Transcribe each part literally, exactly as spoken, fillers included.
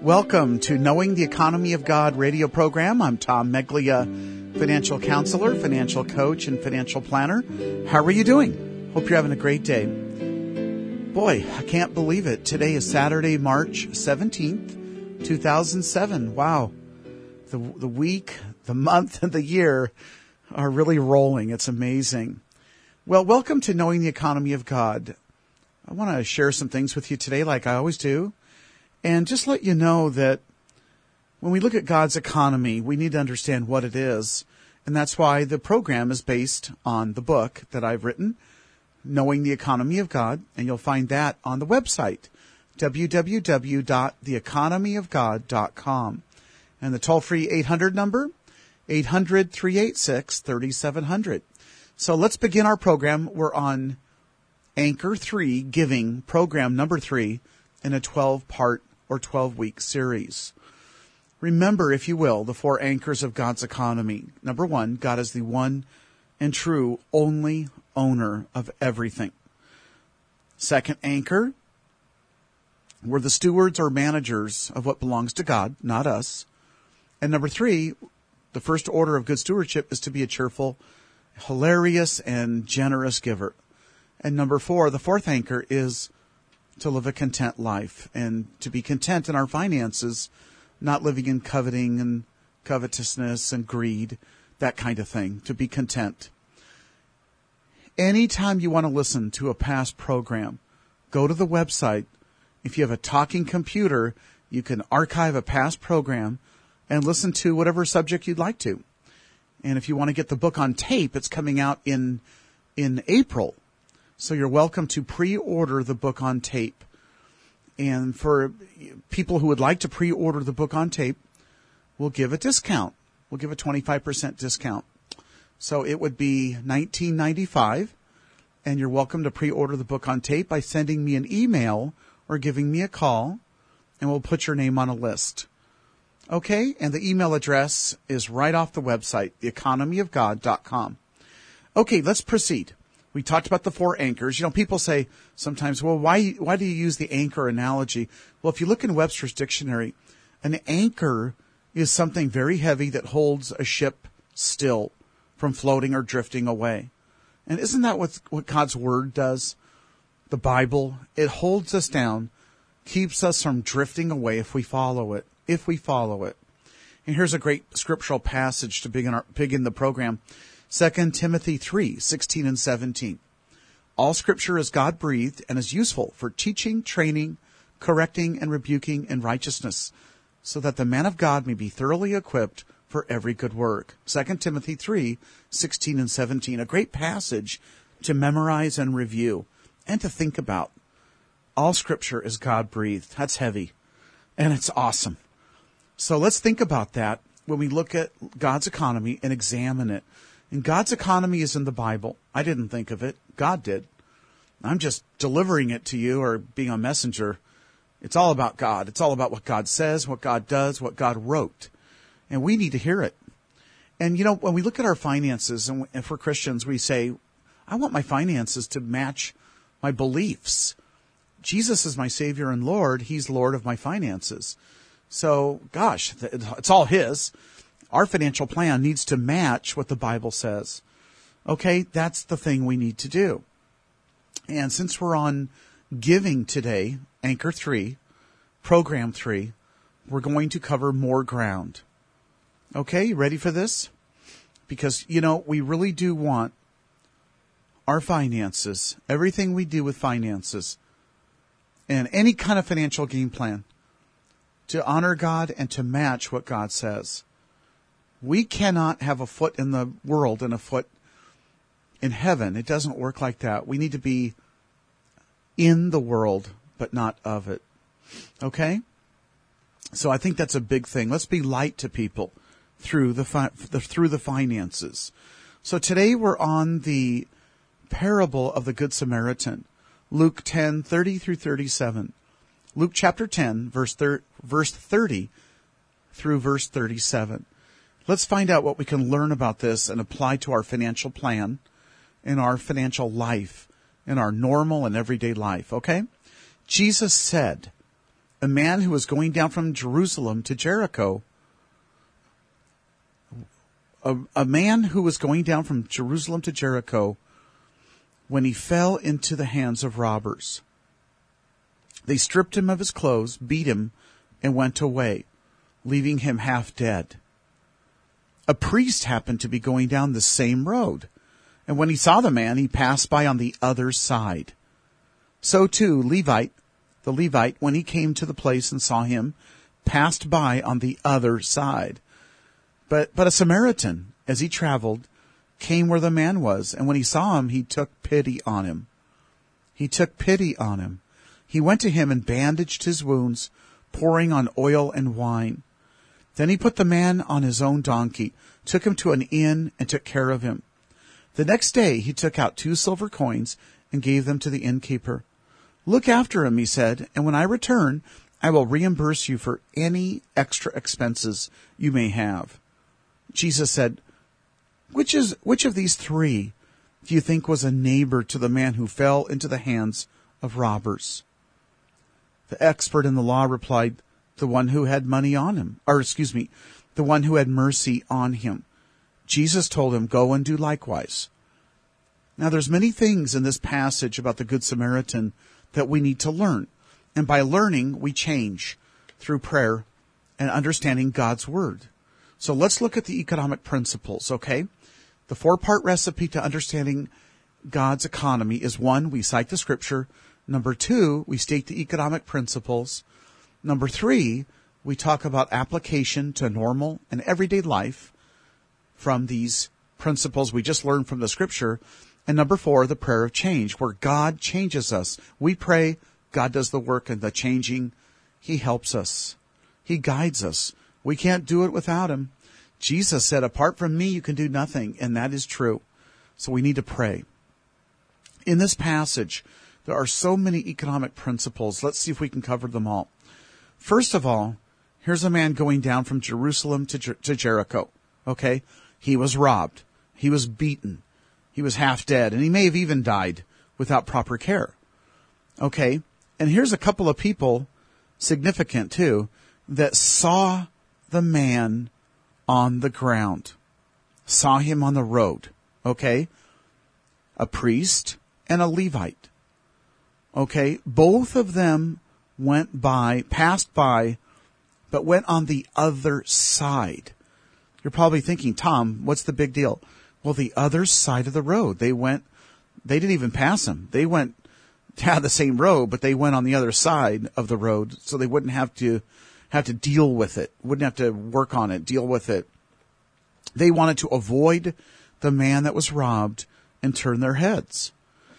Welcome to Knowing the Economy of God radio program. I'm Tom Meglia, financial counselor, financial coach, and financial planner. How are you doing? Hope you're having a great day. Boy, I can't believe it. Today is Saturday, March seventeenth, two thousand seven. Wow. The, the week, the month, and the year are really rolling. It's amazing. Well, welcome to Knowing the Economy of God. I want to share some things with you today like I always do. And just let you know that when we look at God's economy, we need to understand what it is. And that's why the program is based on the book that I've written, Knowing the Economy of God. And you'll find that on the website, w w w dot the economy of god dot com. And the toll-free eight hundred number, eight hundred, three eight six, three seven zero zero. So let's begin our program. We're on Anchor three, Giving, program number three, in a twelve-part or twelve-week series. Remember, if you will, the four anchors of God's economy. Number one, God is the one and true only owner of everything. Second anchor, we're the stewards or managers of what belongs to God, not us. And number three, the first order of good stewardship is to be a cheerful, hilarious, and generous giver. And number four, the fourth anchor, is to live a content life and to be content in our finances, not living in coveting and covetousness and greed, that kind of thing, to be content. Anytime you want to listen to a past program, go to the website. If you have a talking computer, you can archive a past program and listen to whatever subject you'd like to. And if you want to get the book on tape, it's coming out in in April. So you're welcome to pre-order the book on tape. And for people who would like to pre-order the book on tape, we'll give a discount. We'll give a twenty-five percent discount. So it would be nineteen ninety-five dollars, and you're welcome to pre-order the book on tape by sending me an email or giving me a call, and we'll put your name on a list. Okay? And the email address is right off the website, the economy of god dot com. Okay, let's proceed. We talked about the four anchors. You know, people say sometimes, well, why why do you use the anchor analogy? Well, if you look in Webster's dictionary, an anchor is something very heavy that holds a ship still from floating or drifting away. And isn't that what, what God's Word does? The Bible, it holds us down, keeps us from drifting away if we follow it, if we follow it. And here's a great scriptural passage to begin, our, begin the program. Second Timothy three, sixteen and seventeen. All scripture is God-breathed and is useful for teaching, training, correcting, and rebuking in righteousness, so that the man of God may be thoroughly equipped for every good work. Second Timothy three, sixteen and seventeen. A great passage to memorize and review and to think about. All scripture is God-breathed. That's heavy. And it's awesome. So let's think about that when we look at God's economy and examine it. And God's economy is in the Bible. I didn't think of it. God did. I'm just delivering it to you or being a messenger. It's all about God. It's all about what God says, what God does, what God wrote. And we need to hear it. And, you know, when we look at our finances, and for Christians, we say, I want my finances to match my beliefs. Jesus is my Savior and Lord. He's Lord of my finances. So, gosh, it's all His. Our financial plan needs to match what the Bible says. Okay, that's the thing we need to do. And since we're on giving today, Anchor three, Program three, we're going to cover more ground. Okay, you ready for this? Because, you know, we really do want our finances, everything we do with finances, and any kind of financial game plan, to honor God and to match what God says. We cannot have a foot in the world and a foot in heaven. It doesn't work like that. We need to be in the world, but not of it. Okay? So I think that's a big thing. Let's be light to people through the, fi- the through the finances. So today we're on the parable of the Good Samaritan, Luke ten, thirty through thirty-seven. Luke chapter ten, verse thir- verse thirty through verse thirty-seven. Let's find out what we can learn about this and apply to our financial plan in our financial life, in our normal and everyday life, okay? Jesus said, a man who was going down from Jerusalem to Jericho, a, a man who was going down from Jerusalem to Jericho when he fell into the hands of robbers. They stripped him of his clothes, beat him, and went away, leaving him half dead. A priest happened to be going down the same road, and when he saw the man, he passed by on the other side. So too, Levite, the Levite, when he came to the place and saw him, passed by on the other side. But, but a Samaritan, as he traveled, came where the man was, and when he saw him, he took pity on him. He took pity on him. He went to him and bandaged his wounds, pouring on oil and wine. Then he put the man on his own donkey, took him to an inn, and took care of him. The next day he took out two silver coins and gave them to the innkeeper. Look after him, he said, and when I return, I will reimburse you for any extra expenses you may have. Jesus said, Which is which of these three do you think was a neighbor to the man who fell into the hands of robbers? The expert in the law replied, the one who had money on him, or excuse me, the one who had mercy on him. Jesus told him, go and do likewise. Now there's many things in this passage about the Good Samaritan that we need to learn. And by learning, we change through prayer and understanding God's Word. So let's look at the economic principles, okay? The four-part recipe to understanding God's economy is one, we cite the Scripture. Number two, we state the economic principles. Number three, we talk about application to normal and everyday life from these principles we just learned from the Scripture. And number four, the prayer of change, where God changes us. We pray, God does the work and the changing. He helps us. He guides us. We can't do it without Him. Jesus said, apart from me, you can do nothing. And that is true. So we need to pray. In this passage, there are so many economic principles. Let's see if we can cover them all. First of all, here's a man going down from Jerusalem to, Jer- to Jericho. Okay? He was robbed. He was beaten. He was half dead. And he may have even died without proper care. Okay? And here's a couple of people, significant too, that saw the man on the ground. Saw him on the road. Okay? A priest and a Levite. Okay? Both of them went by, passed by, but went on the other side. You're probably thinking, Tom, what's the big deal? Well, the other side of the road. They went, they didn't even pass him. They went down the same road, but they went on the other side of the road so they wouldn't have to have to deal with it, wouldn't have to work on it, deal with it. They wanted to avoid the man that was robbed and turn their heads.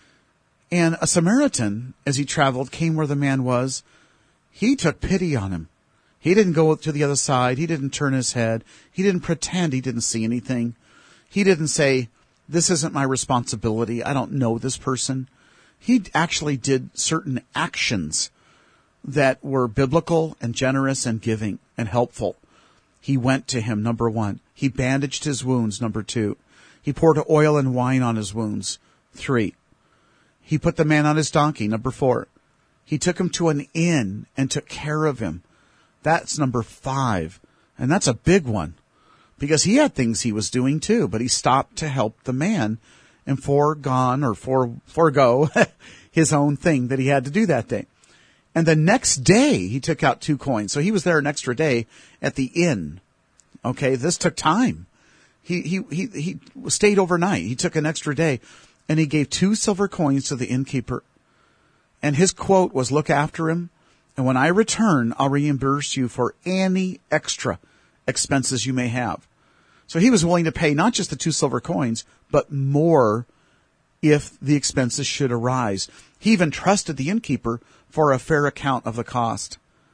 And a Samaritan, as he traveled, came where the man was. He took pity on him. He didn't go to the other side. He didn't turn his head. He didn't pretend he didn't see anything. He didn't say, this isn't my responsibility. I don't know this person. He actually did certain actions that were biblical and generous and giving and helpful. He went to him, number one. He bandaged his wounds, number two. He poured oil and wine on his wounds, three. He put the man on his donkey, number four. He took him to an inn and took care of him. That's number five. And that's a big one because he had things he was doing too, but he stopped to help the man and foregone or for, forego his own thing that he had to do that day. And the next day he took out two coins. So he was there an extra day at the inn. Okay. This took time. He, he, he, he stayed overnight. He took an extra day and he gave two silver coins to the innkeeper. And his quote was, look after him. And when I return, I'll reimburse you for any extra expenses you may have. So he was willing to pay not just the two silver coins, but more if the expenses should arise. He even trusted the innkeeper for a fair account of the cost.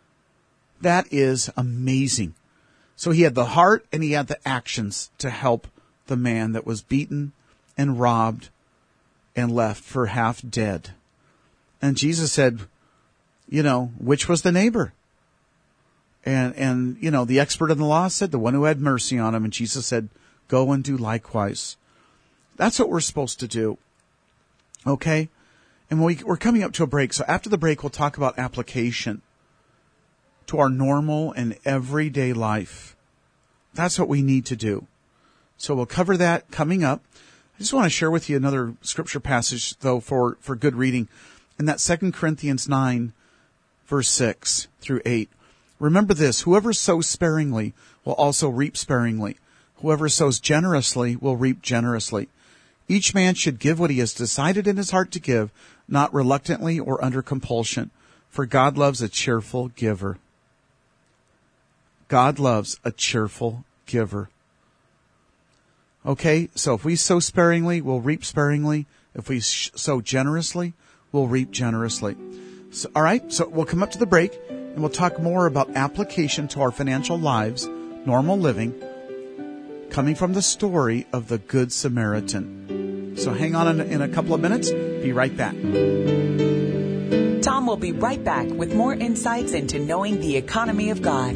That is amazing. So he had the heart and he had the actions to help the man that was beaten and robbed and left for half dead. And Jesus said, you know, which was the neighbor? And, and, you know, the expert in the law said the one who had mercy on him. And Jesus said, go and do likewise. That's what we're supposed to do. Okay. And we, we're coming up to a break. So after the break, we'll talk about application. to our normal and everyday life. That's what we need to do. So we'll cover that coming up. I just want to share with you another scripture passage, though, for, for good reading. And that's Second Corinthians nine, verse six through eight. Remember this, whoever sows sparingly will also reap sparingly. Whoever sows generously will reap generously. Each man should give what he has decided in his heart to give, not reluctantly or under compulsion, for God loves a cheerful giver. God loves a cheerful giver. Okay, so if we sow sparingly, we'll reap sparingly. If we sow generously, we'll reap generously. So, all right, so we'll come up to the break, and we'll talk more about application to our financial lives, normal living, coming from the story of the Good Samaritan. So hang on in, in a couple of minutes. Be right back. Tom will be right back with more insights into knowing the economy of God.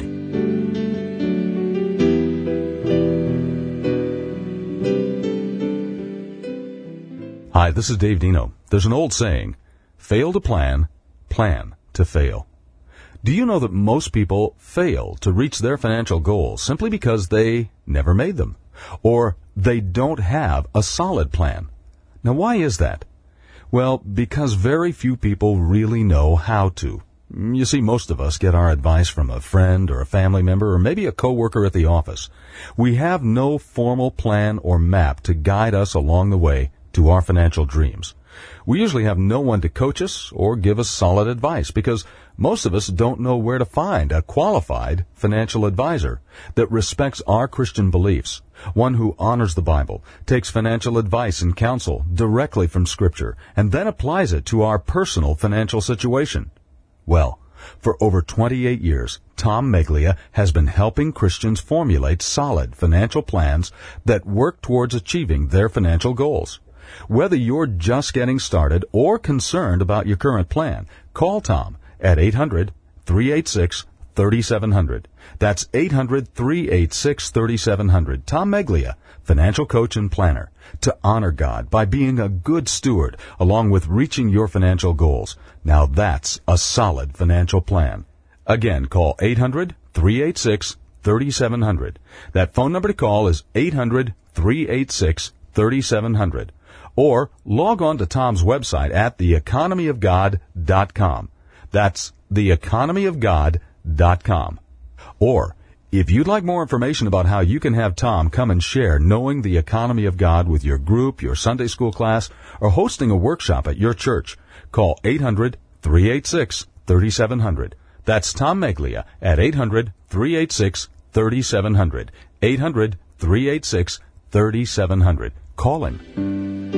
Hi, this is Dave Dino. There's an old saying, fail to plan, plan to fail. Do you know that most people fail to reach their financial goals simply because they never made them, or they don't have a solid plan? Now, why is that? Well, because very few people really know how to. You see, most of us get our advice from a friend or a family member or maybe a coworker at the office. We have no formal plan or map to guide us along the way to our financial dreams. We usually have no one to coach us or give us solid advice because most of us don't know where to find a qualified financial advisor that respects our Christian beliefs, one who honors the Bible, takes financial advice and counsel directly from Scripture, and then applies it to our personal financial situation. Well, for over twenty-eight years, Tom Meglia has been helping Christians formulate solid financial plans that work towards achieving their financial goals. Whether you're just getting started or concerned about your current plan, call Tom at eight hundred, three eight six, three seven zero zero. That's eight hundred, three eight six, three seven zero zero. Tom Meglia, financial coach and planner, to honor God by being a good steward along with reaching your financial goals. Now that's a solid financial plan. Again, call eight hundred, three eight six, three seven zero zero. That phone number to call is eight hundred, three eight six, three seven zero zero. Or log on to Tom's website at the economy of god dot com. That's the economy of god dot com. Or, if you'd like more information about how you can have Tom come and share Knowing the Economy of God with your group, your Sunday school class, or hosting a workshop at your church, call eight hundred, three eight six, three seven zero zero. That's Tom Meglia at eight hundred, three eight six, three seven zero zero. eight hundred, three eight six, three seven zero zero. Call him.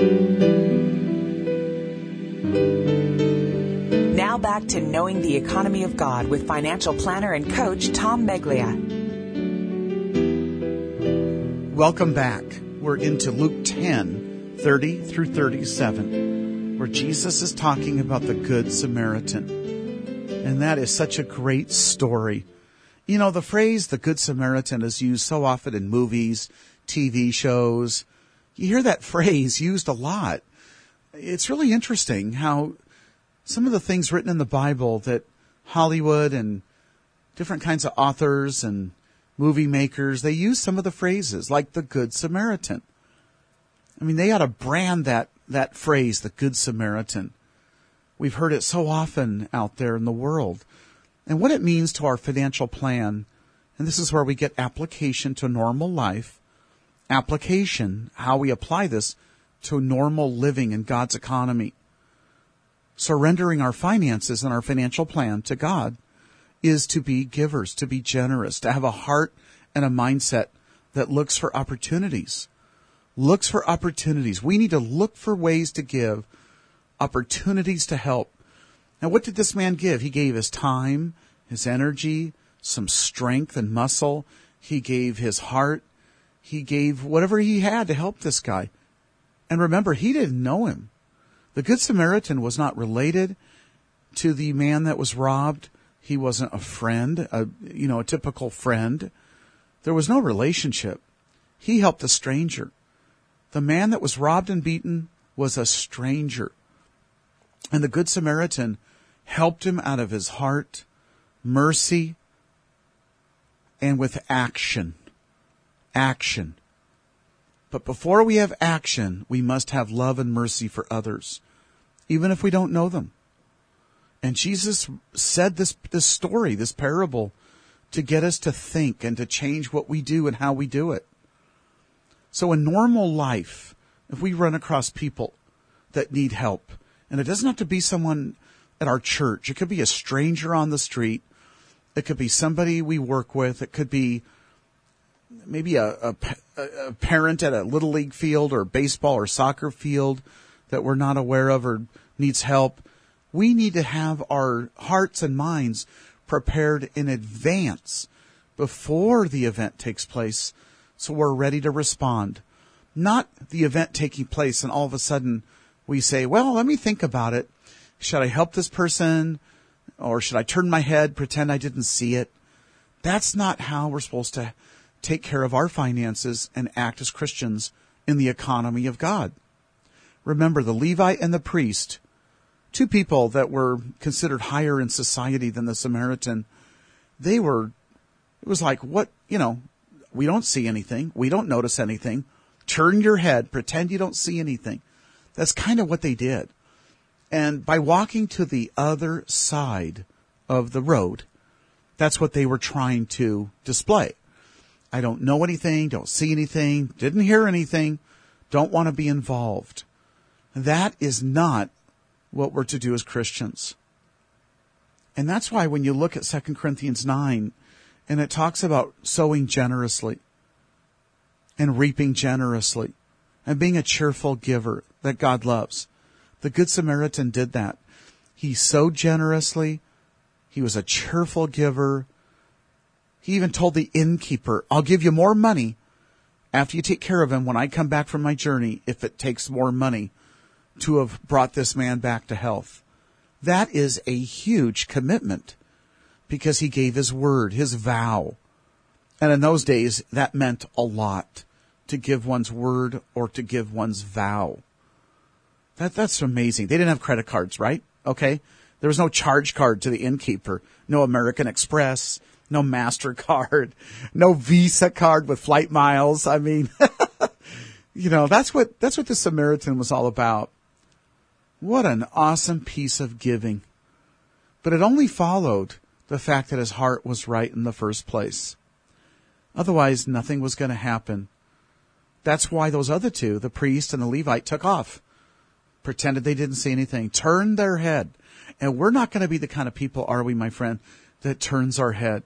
Now back to Knowing the Economy of God with financial planner and coach Tom Meglia. Welcome back. We're into Luke ten, thirty through thirty-seven, where Jesus is talking about the Good Samaritan. And that is such a great story. You know, the phrase the Good Samaritan is used so often in movies, T V shows. You hear that phrase used a lot. It's really interesting how some of the things written in the Bible that Hollywood and different kinds of authors and movie makers, they use some of the phrases like the Good Samaritan. I mean, they ought to brand that, that phrase, the Good Samaritan. We've heard it so often out there in the world. And what it means to our financial plan, and this is where we get application to normal life, application, how we apply this to normal living in God's economy. Surrendering our finances and our financial plan to God is to be givers, to be generous, to have a heart and a mindset that looks for opportunities. Looks for opportunities. We need to look for ways to give, opportunities to help. Now, what did this man give? He gave his time, his energy, some strength and muscle. He gave his heart. He gave whatever he had to help this guy. And remember, he didn't know him. The Good Samaritan was not related to the man that was robbed. He wasn't a friend, a, you know, a typical friend. There was no relationship. He helped a stranger. The man that was robbed and beaten was a stranger. And the Good Samaritan helped him out of his heart, mercy, and with action. Action. But before we have action, we must have love and mercy for others, even if we don't know them. And Jesus said this, this story, this parable, to get us to think and to change what we do and how we do it. So in normal life, if we run across people that need help, and it doesn't have to be someone at our church, it could be a stranger on the street, it could be somebody we work with, it could be maybe a, a, a parent at a little league field or baseball or soccer field that we're not aware of or needs help. We need to have our hearts and minds prepared in advance before the event takes place so we're ready to respond. Not the event taking place and all of a sudden we say, well, let me think about it. Should I help this person? Or should I turn my head, pretend I didn't see it? That's not how we're supposed to take care of our finances and act as Christians in the economy of God. Remember, the Levite and the priest, two people that were considered higher in society than the Samaritan, they were, it was like, what, you know, we don't see anything. We don't notice anything. Turn your head, pretend you don't see anything. That's kind of what they did. And by walking to the other side of the road, that's what they were trying to display. I don't know anything, don't see anything, didn't hear anything, don't want to be involved. That is not what we're to do as Christians. And that's why when you look at Second Corinthians nine, and it talks about sowing generously and reaping generously and being a cheerful giver that God loves. The Good Samaritan did that. He sowed generously. He was a cheerful giver. He even told the innkeeper, I'll give you more money after you take care of him when I come back from my journey if it takes more money to have brought this man back to health. That is a huge commitment because he gave his word, his vow. And in those days, that meant a lot to give one's word or to give one's vow. That That's amazing. They didn't have credit cards, right? Okay. There was no charge card to the innkeeper, no American Express, no MasterCard, no Visa card with flight miles. I mean, you know, that's what, that's what the Samaritan was all about. What an awesome piece of giving. But it only followed the fact that his heart was right in the first place. Otherwise, nothing was going to happen. That's why those other two, the priest and the Levite, took off, pretended they didn't see anything, turned their head. And we're not going to be the kind of people, are we, my friend, that turns our head.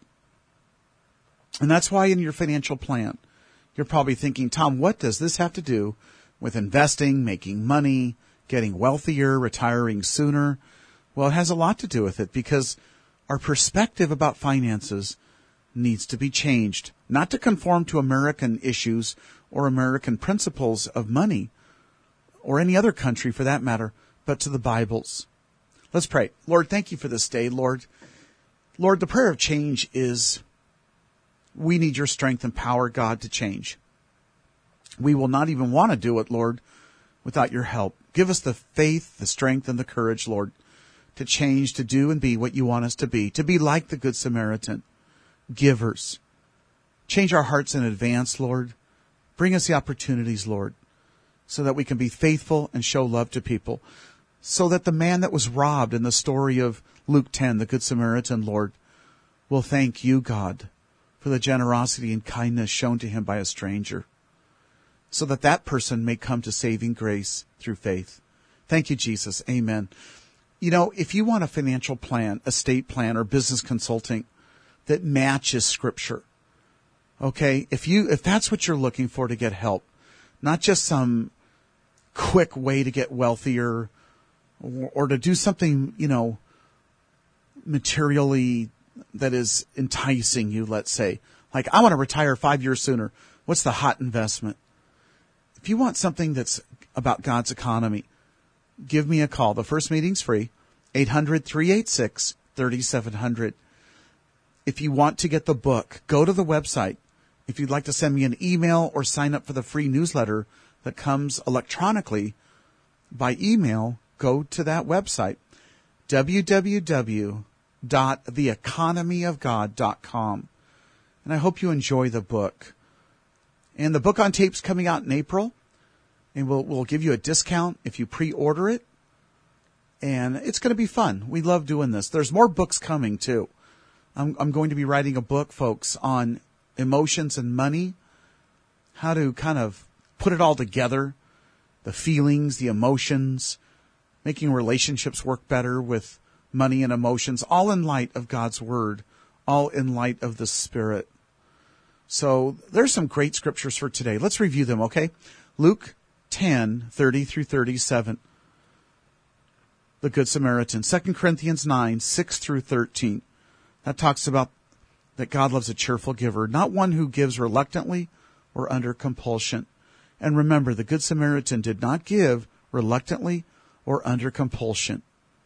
And that's why in your financial plan, you're probably thinking, Tom, what does this have to do with investing, making money, getting wealthier, retiring sooner? Well, it has a lot to do with it because our perspective about finances needs to be changed, not to conform to American issues or American principles of money or any other country for that matter, but to the Bible's. Let's pray. Lord, thank you for this day, Lord. Lord, the prayer of change is we need your strength and power, God, to change. We will not even want to do it, Lord, without your help. Give us the faith, the strength, and the courage, Lord, to change, to do and be what you want us to be, to be like the Good Samaritan, givers. Change our hearts in advance, Lord. Bring us the opportunities, Lord, so that we can be faithful and show love to people. So that the man that was robbed in the story of Luke ten, the Good Samaritan, Lord, will thank you, God, for the generosity and kindness shown to him by a stranger. So that that person may come to saving grace through faith. Thank you, Jesus. Amen. You know, if you want a financial plan, estate plan, or business consulting that matches Scripture, okay, if you if that's what you're looking for to get help, not just some quick way to get wealthier or, or to do something, you know, materially that is enticing you, let's say. Like, I want to retire five years sooner. What's the hot investment? If you want something that's about God's economy, give me a call. The first meeting's free, eight hundred, three eight six, three seven zero zero. If you want to get the book, go to the website. If you'd like to send me an email or sign up for the free newsletter that comes electronically by email, go to that website, w w w dot the economy of god dot com. And I hope you enjoy the book. And the book on tape's coming out in April. And we'll, we'll give you a discount if you pre-order it. And it's going to be fun. We love doing this. There's more books coming, too. I'm, I'm going to be writing a book, folks, on emotions and money. How to kind of put it all together. The feelings, the emotions. Making relationships work better with money and emotions. All in light of God's Word. All in light of the Spirit. So there's some great scriptures for today. Let's review them, okay? Luke ten, thirty through thirty-seven. The Good Samaritan. Second Corinthians nine, six through thirteen. That talks about that God loves a cheerful giver, not one who gives reluctantly or under compulsion. And remember, the Good Samaritan did not give reluctantly or under compulsion.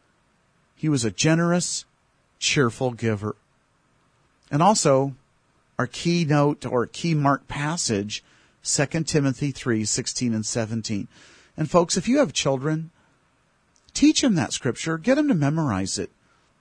He was a generous, cheerful giver. And also, our keynote or key mark passage, Second Timothy three, sixteen and seventeen. And folks, if you have children, teach them that scripture. Get them to memorize it.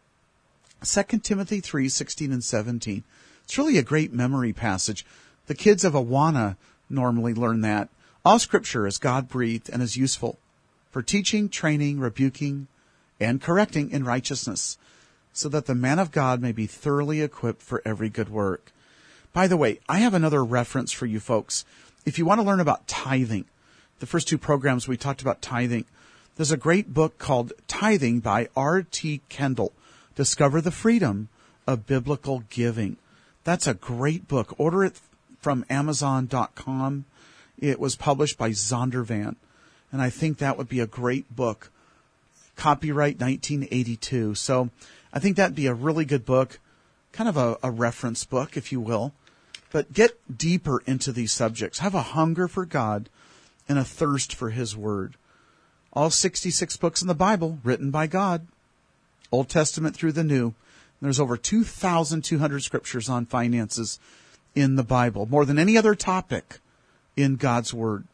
Second Timothy three, sixteen and seventeen. It's really a great memory passage. The kids of Awana normally learn that. All scripture is God-breathed and is useful for teaching, training, rebuking, and correcting in righteousness, so that the man of God may be thoroughly equipped for every good work. By the way, I have another reference for you folks. If you want to learn about tithing, the first two programs we talked about tithing. There's a great book called Tithing by R T Kendall. Discover the Freedom of Biblical Giving. That's a great book. Order it from amazon dot com. It was published by Zondervan. And I think that would be a great book. Copyright nineteen eighty-two. So I think that'd be a really good book. Kind of a, a reference book, if you will. But get deeper into these subjects. Have a hunger for God and a thirst for His Word. All sixty-six books in the Bible, written by God. Old Testament through the New. There's over two thousand two hundred scriptures on finances in the Bible. More than any other topic in God's Word.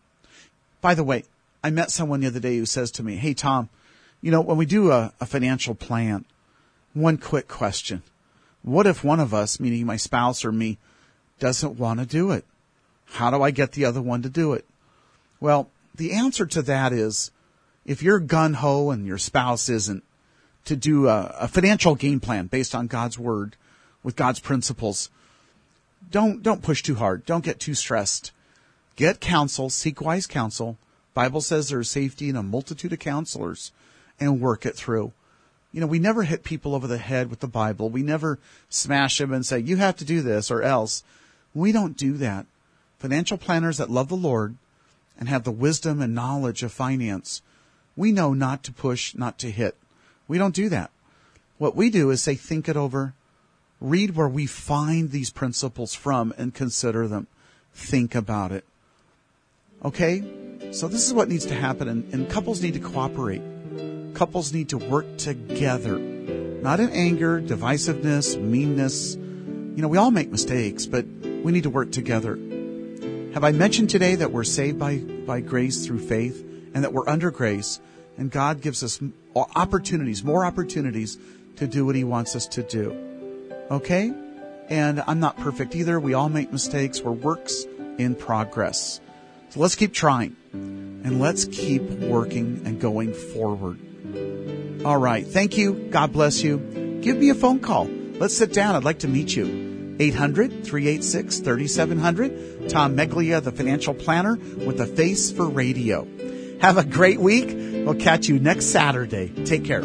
By the way, I met someone the other day who says to me, hey, Tom, you know, when we do a, a financial plan, one quick question. What if one of us, meaning my spouse or me, doesn't want to do it? How do I get the other one to do it? Well, the answer to that is, if you're gung-ho and your spouse isn't, to do a, a financial game plan based on God's Word, with God's principles, don't don't push too hard. Don't get too stressed. Get counsel, seek wise counsel. Bible says there is safety in a multitude of counselors, and work it through. You know, we never hit people over the head with the Bible. We never smash them and say, you have to do this or else. We don't do that. Financial planners that love the Lord and have the wisdom and knowledge of finance, we know not to push, not to hit. We don't do that. What we do is say, think it over, read where we find these principles from and consider them. Think about it. Okay? So this is what needs to happen, and, and couples need to cooperate. Couples need to work together, not in anger, divisiveness, meanness. You know, we all make mistakes, but we need to work together. Have I mentioned today that we're saved by, by grace through faith, and that we're under grace, and God gives us opportunities, more opportunities to do what He wants us to do? Okay? And I'm not perfect either. We all make mistakes. We're works in progress. So let's keep trying, and let's keep working and going forward. All right. Thank you. God bless you. Give me a phone call. Let's sit down. I'd like to meet you. eight hundred, three eight six, three seven zero zero. Tom Meglia, the financial planner with a face for radio. Have a great week. We'll catch you next Saturday. Take care.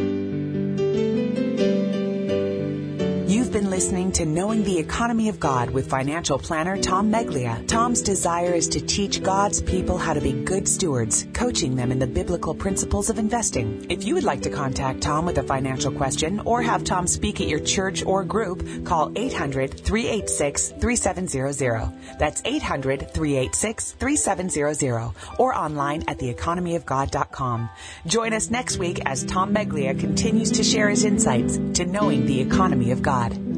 You've been listening to Knowing the Economy of God with financial planner Tom Meglia. Tom's desire is to teach God's people how to be good stewards, coaching them in the biblical principles of investing. If you would like to contact Tom with a financial question or have Tom speak at your church or group, call eight hundred, three eight six, three seven zero zero. That's eight hundred, three eight six, three seven zero zero or online at the economy of god dot com. Join us next week as Tom Meglia continues to share his insights to knowing the economy of God.